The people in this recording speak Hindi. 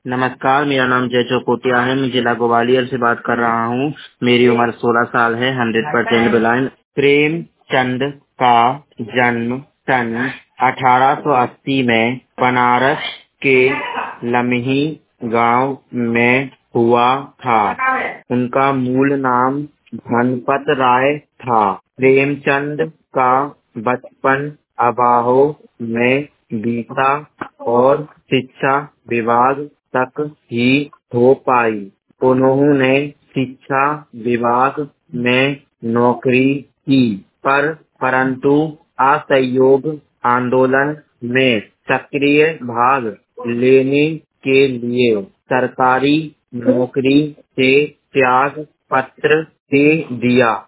नमस्कार, मेरा नाम जय चौकोटिया है। मैं जिला ग्वालियर से बात कर रहा हूँ। मेरी उम्र 16 साल है। 100% ब्लाइंड। प्रेमचंद का जन्म सन 1880 में बनारस के लम्ही गांव में हुआ था। उनका मूल नाम धनपत राय था। प्रेमचंद का बचपन अभाहो में बीता और शिक्षा विभाग तक ही हो पाई। उन्होंने शिक्षा विभाग में नौकरी की, परंतु असहयोग आंदोलन में सक्रिय भाग लेने के लिए सरकारी नौकरी से त्याग पत्र दे दिया।